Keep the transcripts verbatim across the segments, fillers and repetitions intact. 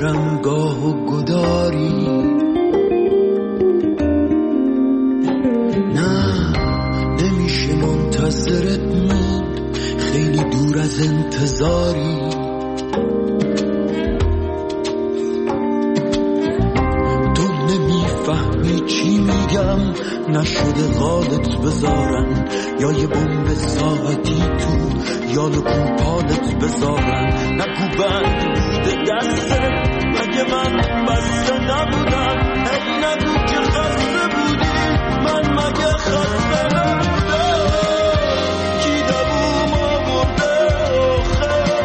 آرامگاه و گداری. نه نمیشه منتظرت موند، خیلی دور از انتظاری. تو نمیفهمی چی میگم، نشده قالت بذارن یا یه بمب ساعتی تو یا لکون پالت بذارن. نگو بند بوده دسته، مگه من بسته نبودم؟ هی نگو که خسته بودی، من مگه خسته نبودم؟ کی دووم آورده آخه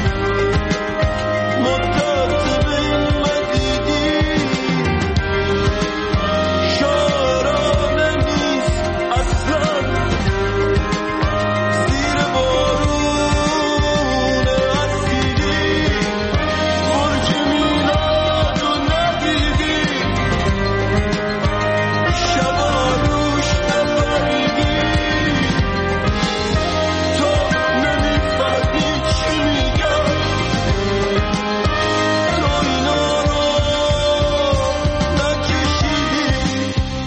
مدت بین مدیدی؟ شارانه نیست اصلا زیر بارون اسیری. برج میلاد رو ندیدی، شبا روش نبریدی. تو نمیفهمی چی میگم، تو اینا رو نکشیدی.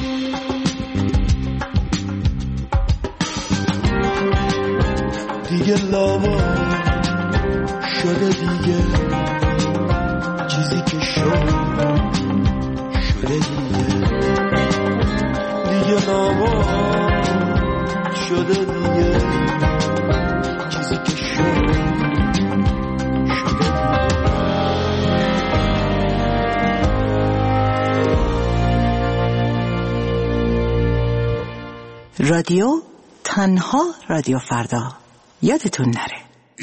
دیگه لاوا شده دیگه، چیزی که شد شده دیگه. دیگه لاوا شده دیگه، چیزی که شد شده دیگه. رادیو تنها رادیو فردا، یادتون نره.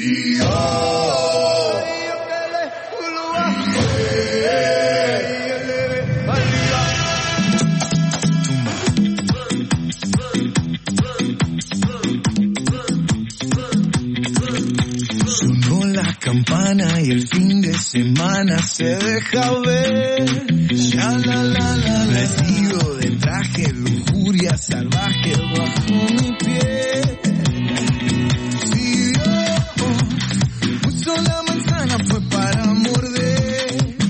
Sonó la campana y el fin de semana se deja ver. Ya la la la, vestido de traje, lujuria salvaje bajo mi piel. Si Dios puso la manzana fue para morder.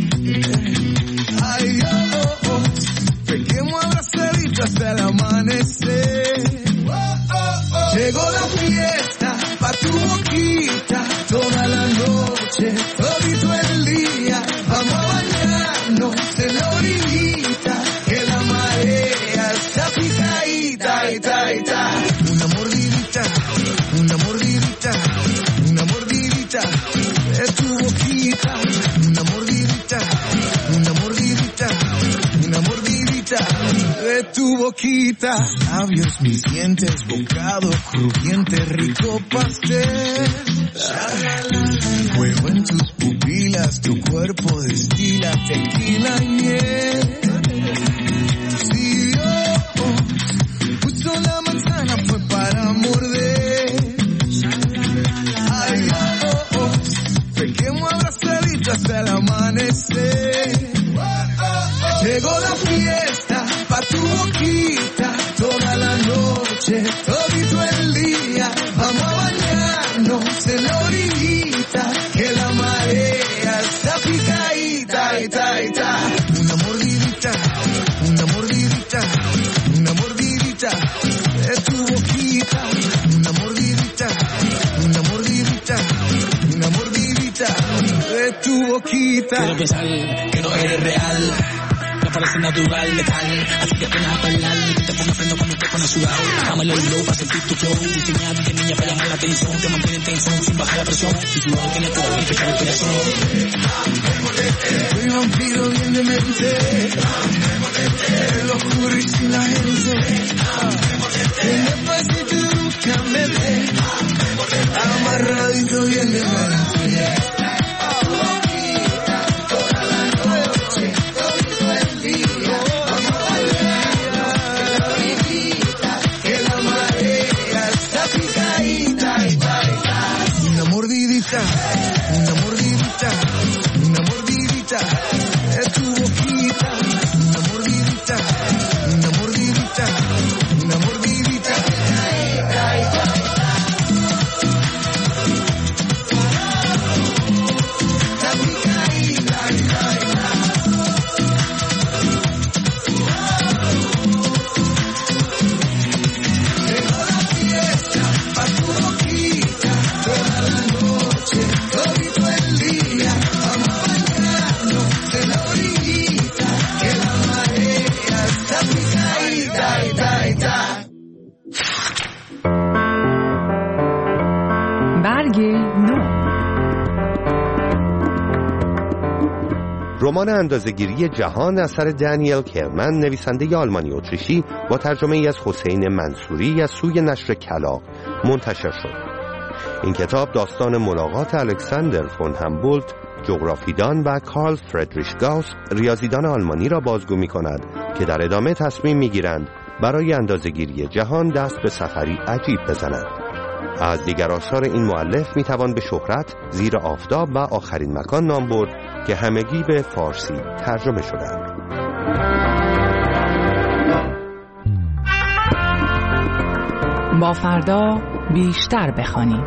Ay Dios, pequemos abrazaditos hasta el amanecer. Llegó la fiesta pa' tu boquita, toda la noche, todito el día. Vamos a bañarnos en la orillita, que la marea está picadita, ita, ita. Una mordidita, una mordidita, una mordidita de tu boquita. Una mordidita, una mordidita, una mordidita de tu boquita. Labios, mis dientes, bocado crujiente, rico pastel. Fuego en tus pupilas, tu cuerpo destila tequila y miel. Si Dios puso la manzana fue para morder. Ay Dios, pequemos abrazaditos hasta el amanecer. Llegó la fiesta pa' tu boquita, toda la noche, todito el día. Vamos a bañarnos en la orillita, que la marea está picadita, ita, ita. Una mordidita, una mordidita, una mordidita de tu boquita. Una mordidita, una mordidita, una mordidita de tu boquita. Quiero pensar que no eres real, no parece natural, letal. Así que apenas a bailar, te pongo freno cuando te pones sudado. Dámelo el low para sentir tu flow. Diseñado de niña para llamar la atención, te mantiene en tensión sin bajar la presión. Si tu lado tiene todo, y fechar el corazón. Soy vampiro bien demente, lo oscuro y sin la gente. En despacito nunca me ve, amarradito bien demente. Una mordidita, una mordidita, una mordidita de tu boquita. Una mordidita, una mordidita, una mordidita. برگ نو. رمان اندازه‌گیری جهان اثر دانیل کرمن، نویسنده آلمانی اتریشی، با ترجمه ای از حسین منصوری از سوی نشر کلاغ منتشر شد. این کتاب داستان ملاقات الکساندر فون همبولت، جغرافیدان، و کارل فردریش گاوس، ریاضیدان آلمانی را بازگو می‌کند که در ادامه تصمیم می‌گیرند برای اندازه‌گیری جهان دست به سفری عجیب بزنند. از دیگر آثار این مؤلف می‌توان به شهرت، زیر آفتاب و آخرین مکان نام برد که همگی به فارسی ترجمه شدند. با فردا بیشتر بخوانیم.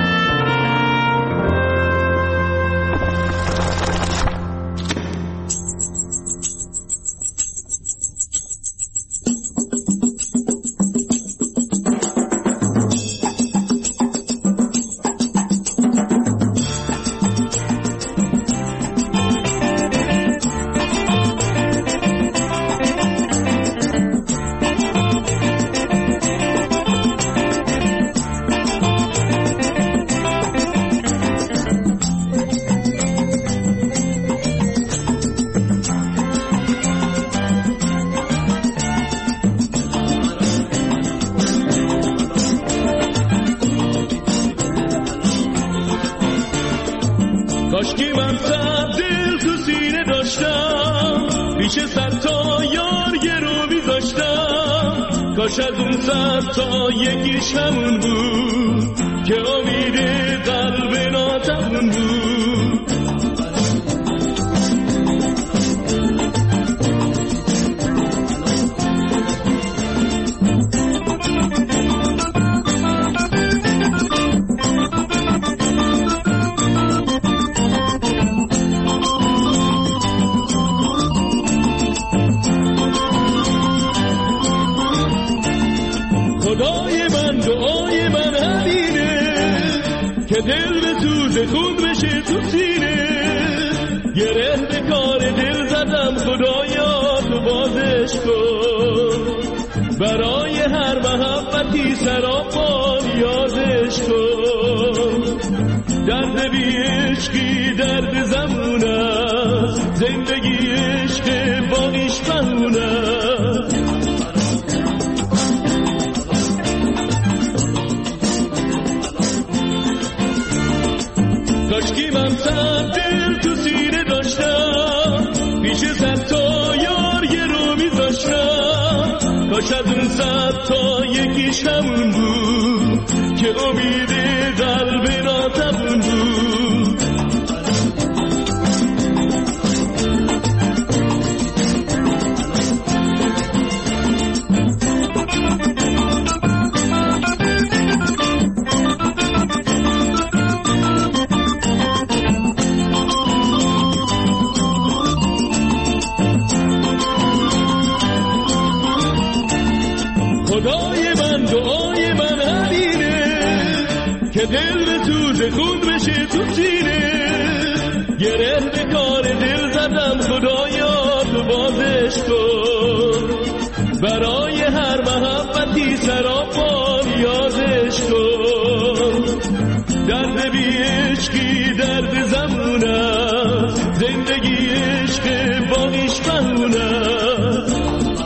کاشکی من صد دل تو سینه داشتم، پیش صد تا یار یه رو میذاشتم. کاش از اون صد تا یکیش همون بود که امید قلب ناتمون بود. خدای من دعای من همینه که دل به سوز خود بشه تو سینه. گره به کار دل زدم خدایا تو بازش کن، برای هر محبتی سراپان یادش کن. درد بی عشقی درد زمون است، زندگی عشق باقیش بهون است. کاشکی من صد دل تو سینه داشتم، پیش صد تا یار یه رو میذاشتم. کاش از اون صد تا یکیش همون بود که امید قلب ناتمون بود. خدای من دعای من همینه که دل به سوز خود بشه تو سینه. گره به کار دل زدم خدایا تو بازش کن، برای هر محبتی سراپان یادش کن. درد بی عشقی درد زمون است، زندگی عشق باقیش بهون است.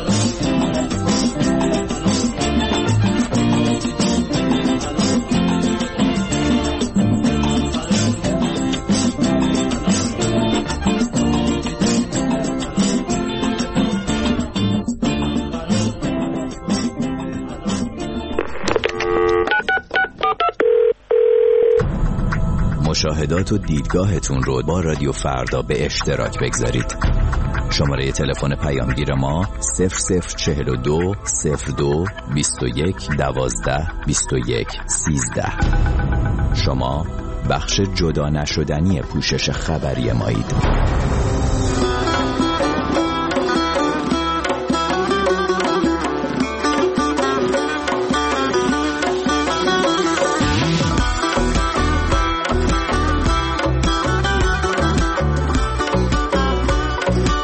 مشاهدات و دیدگاهتون رو با رادیو فردا به اشتراک بگذارید. شماره تلفن پیامگیر ما صفر صفر چهل و دو صفر دو بیست و یک دوازده بیست و یک سیزده. شما بخش جدا نشدنی پوشش خبری مایید.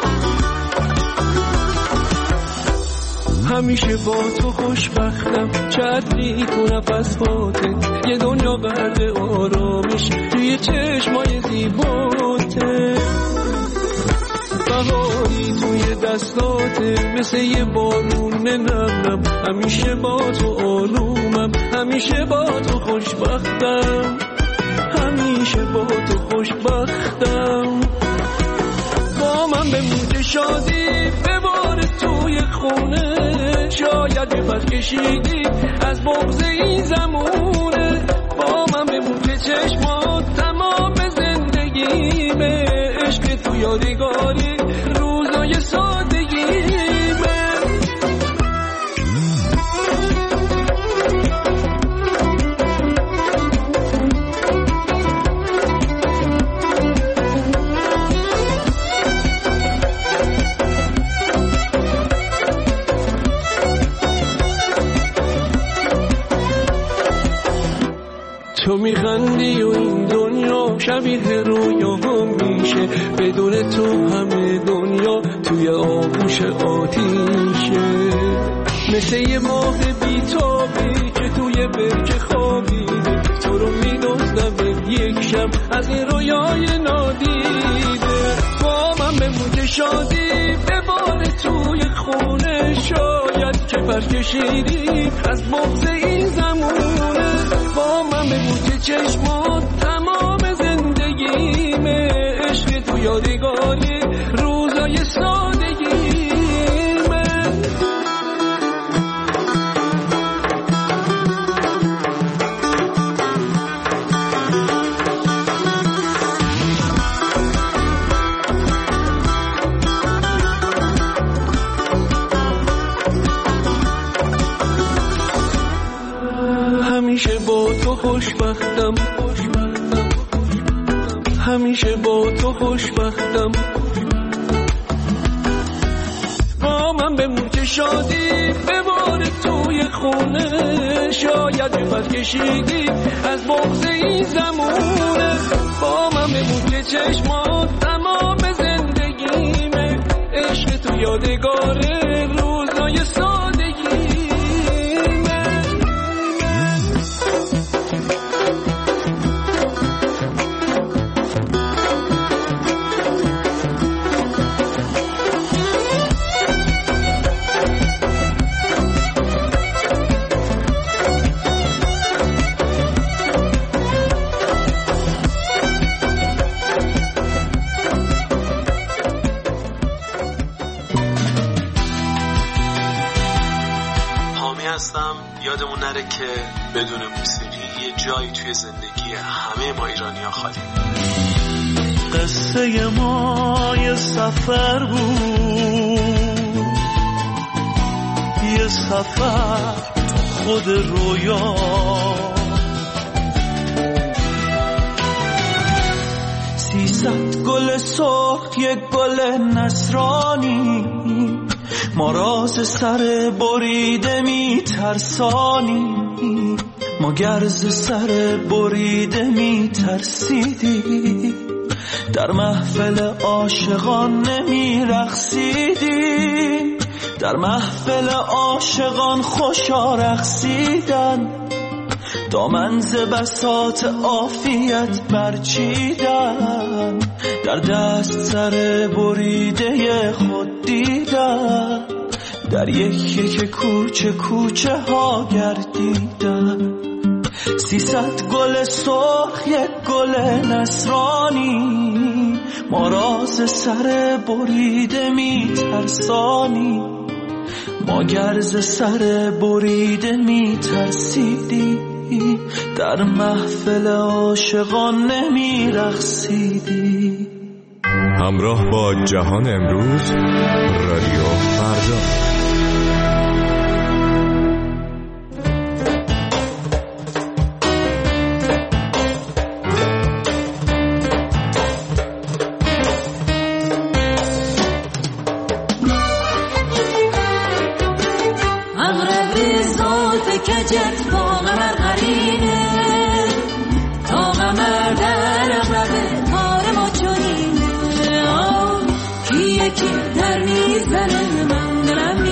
همیشه با تو خوشبختم، چتری تو نفس هاتت، یه دنیا غرق آرامش توی چشمای زیباته. بهاری توی دستاته مثل یه بارون نم، همیشه با تو آرومم، همیشه با تو خوشبختم، همیشه با تو خوشبختم. با من به موج شادی ببار توی خونه، شاید یه پس کشیدی از بغض این زمونه. با من به موج چشمات تمام زندگیمه، عشق تو یادگاری روزای سادگیمه. تو میخندی و این دنیا شبیه رویا میشه، بدون تو همه دنیا توی آغوش آتیشه. مثل یه ماه بیتابی که توی برکه خوابیده، تو رو میدوزدم یک شب از این رویای نادیده. با من به موج شادی ببار توی خونه، شاید که پر کشیدی از بغض این زمونه. با من به موج چشمات تمام زندگیمه، عشق تو یادگاری روزای سادگیمه. همیشه با تو خوشبختم، همیشه با تو خوشبختم. با من به موج شادی ببار توی خونه، شاید یه پر کشیدی از بغض این زمونه. با من به موج چشمات تمام زندگیمه، عشق تو یادگاره روزای سادگیمه. یادمون نره که بدون موسیقی یه جایی توی زندگی همه ما ایرانی‌ها خالی. قصه ما یه سفر بود، یه سفر تو خود رویا. سیصد گل سرخ یک گل نصرانی، ما راز سر بریده می ترسانی. ما گرز سر بریده می ترسیدی، در محفل عاشقان نمی رقصیدی. در محفل عاشقان خوشا رقصیدن، دامن ز بساط عافیت برچیدن. در دست سر بریده خود دیدن، در یک یک کوچه کوچه ها گردیدن. سیصد گل سرخ یک گل نصرانی، ما راز سر بریده می ترسانی. ما گرز سر بریده می ترسیدی، در محفل عاشقان نمی رقصیدی. همراه با جهان امروز، رادیو فردا. کجت با قمر قرینه، تا قمر در اغرب کار ما چنینه. کی یکی در میزنه من دلم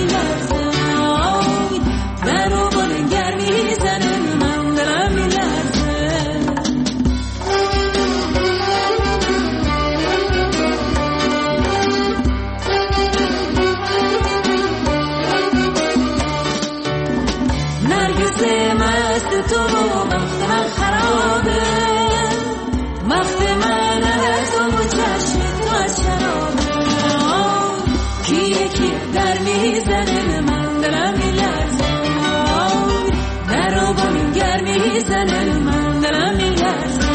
تو وقت من خرابه، وقت من از تو و چشم تو از شرابه. کیه کی در میزنه من دلم میلرزه، در رو با من گر میزنه من دلم میلرزه.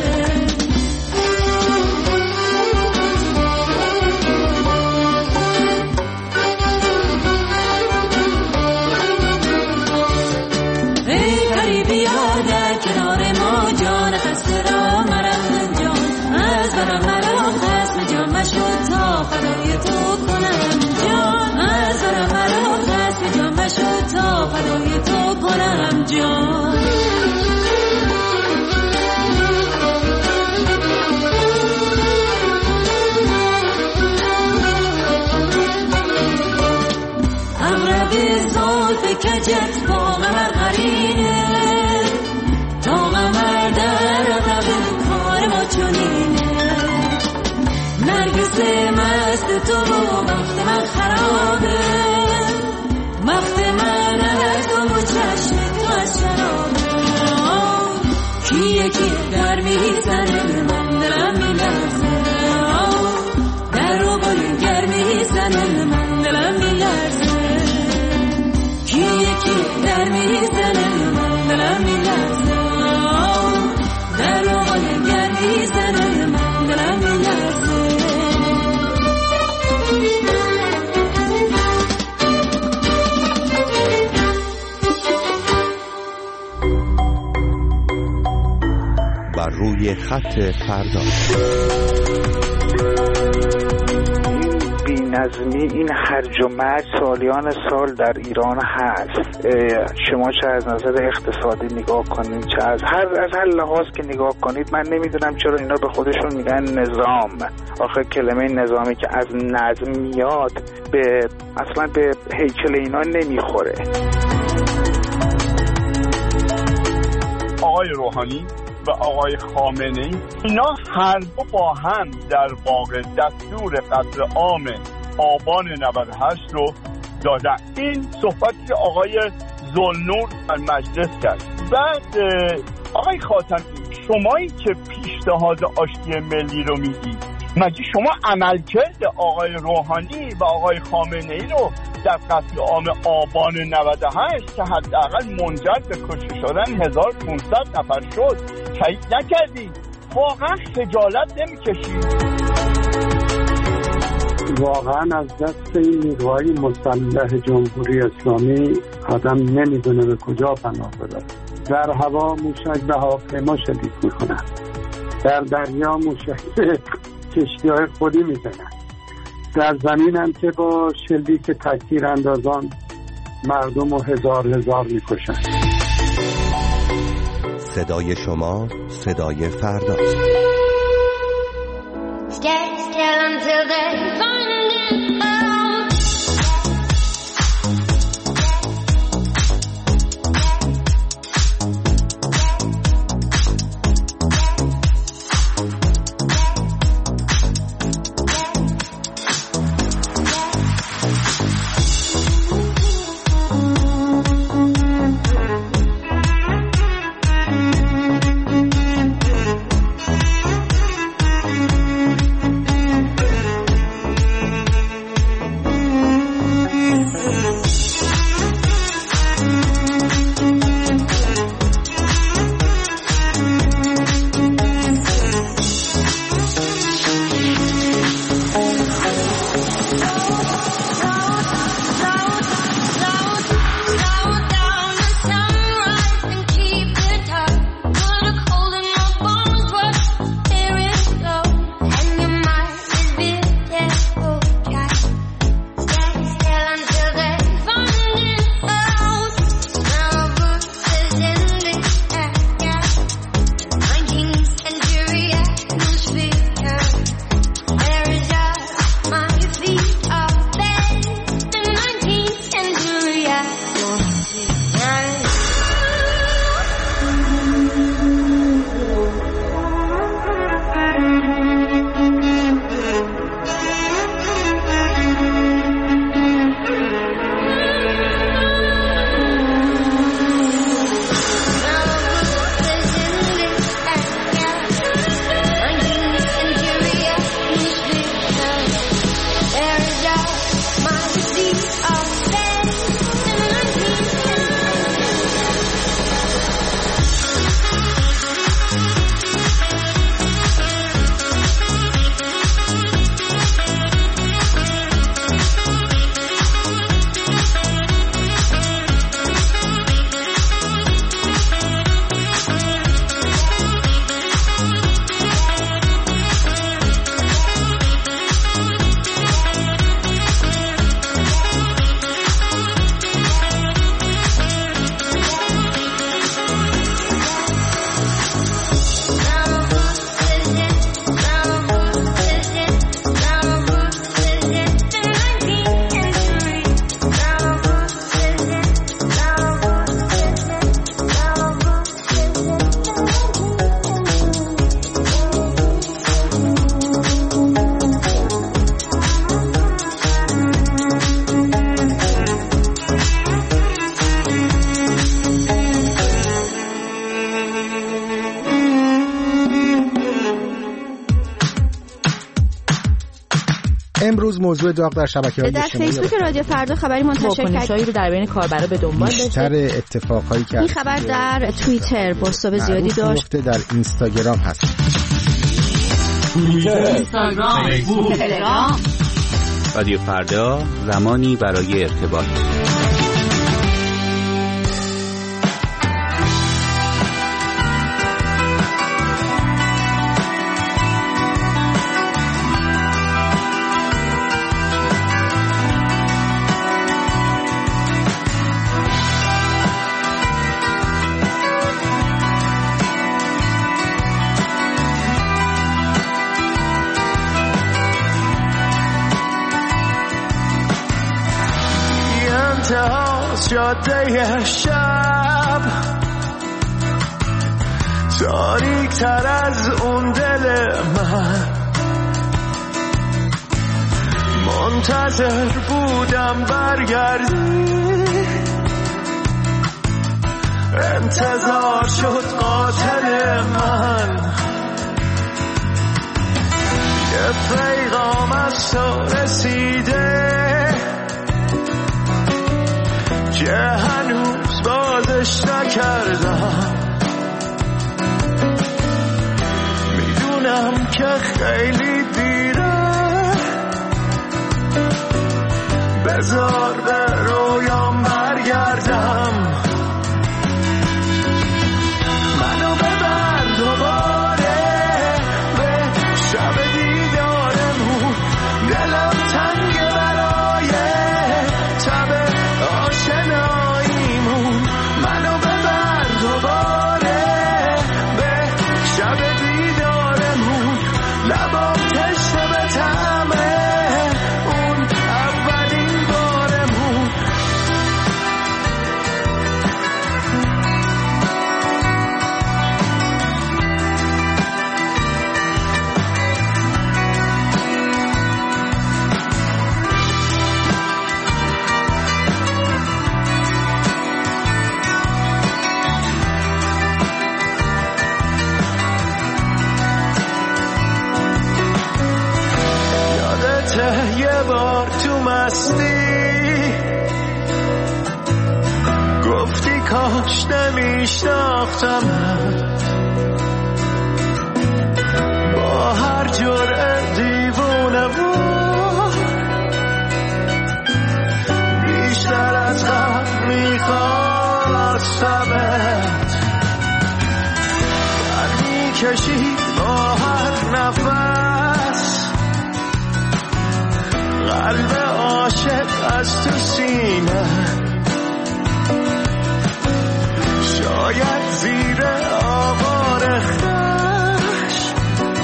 فدای تو کنم جان، از برم مرا خسب جان مشو تا فدای تو کنم جان. امرد زلف کجت با قمر قرینه، تا قمر در رقب کار ما چنینه. نرگس مست تو وقت من خرابه، وقت من از تو و چشم تو از شرابه. کیه کی در میزنه من دلم میلرزه، در رو باید گر میزنه من دلم میلرزه. کیه کی در میزنه من دلم میلرزه، در رو باید گر میزنه من دلم میلرزه. بر روی خط فردا. نظمی این هرج و مرج سالیان سال در ایران هست. شما چه از نظر اقتصادی نگاه کنید، چه از هر از هر لحاظ که نگاه کنید، من نمیدونم چرا اینا به خودشون میگن نظام. آخه کلمه نظامی که از نظم میاد به اصلا به هیکل اینا نمیخوره. آقای روحانی و آقای خامنه‌ای اینا هر دو با هم در واقع دستور قتل عام آبان نود و هشت رو دادن. این صحبتی که آقای ذوالنور در مجلس کرد. بعد آقای خاتمی شمایی که پیشنهاد آشتی ملی رو میدید، مگه شما عملکرد آقای روحانی و آقای خامنه‌ای رو در قتل عام آبان نود و هشت که حداقل منجر به کشته شدن هزار و پانصد نفر شد تایید نکردید؟ واقعا خجالت نمیکشید؟ واقعا از دست این نیروهای مسلح جمهوری اسلامی آدم نمیدونه به کجا پناه ببره. در هوا موشک به هواپیما شلیک میکنن، در دریا موشک کشتی‌های خودی میزنن، در زمین هم که با شلیک تکتیر اندازان مردم رو هزار هزار میکشن. صدای شما صدای فرداست. Stand still until they find out. امروز موضوع داغ در شبکه‌های در اجتماعی فیسبوک رادیو فردا خبری منتشر واکنش‌هایی رو در بین کاربرا به دنبال داشته. بیشتر اتفاقایی که این خبر در توییتر بازتاب زیادی داشت. در اینستاگرام هست. اینستاگرام، تلگرام. رادیو فردا، زمانی برای ارتباط. جاده شب تاریک تر از اون دل من، منتظر بودم برگردی، انتظار شد قاتل من، یه پیغام از تو رسیده که هنوز بازش نکردم، میدونم که خیلی دیره، بذار به رویام برگردم، منو ببر دوباره به شب دیدارمون، دلم تنگ برای تب آشناییمون، منو ببر دوباره به شب دیدارمون، لبام تشنه به طعم اون اولین بارمون. یه بار تو مستی گفتی کاش نمیشناختم، با هر جرعه دیوونه بود بیشتر از قبل میخواستمت، در میکشی با هر نفس قلب عاشق از تو سینه، شاید زیر آوار خش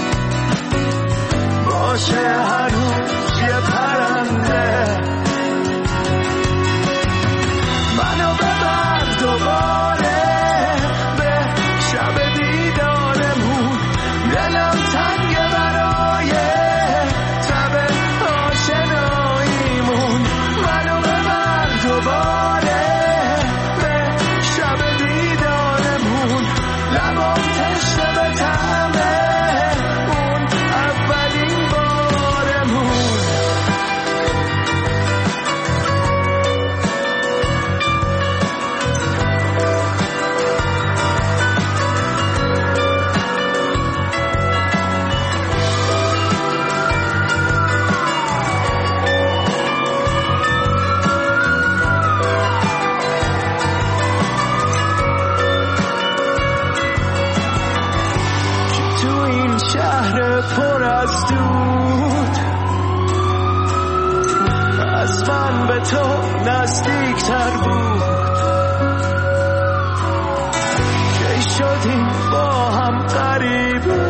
باشه هنوز یه پرنده، منو ببر دوباره به شب دیدارمون، دلم تنگ برای تب آشناییمون، منو ببر دوباره به شب دیدارمون، لبام تشنه به طعم اون اولین بارمون. شهر پر از دود از من به تو نزدیکتر بود، کی شدیم با هم غریبه،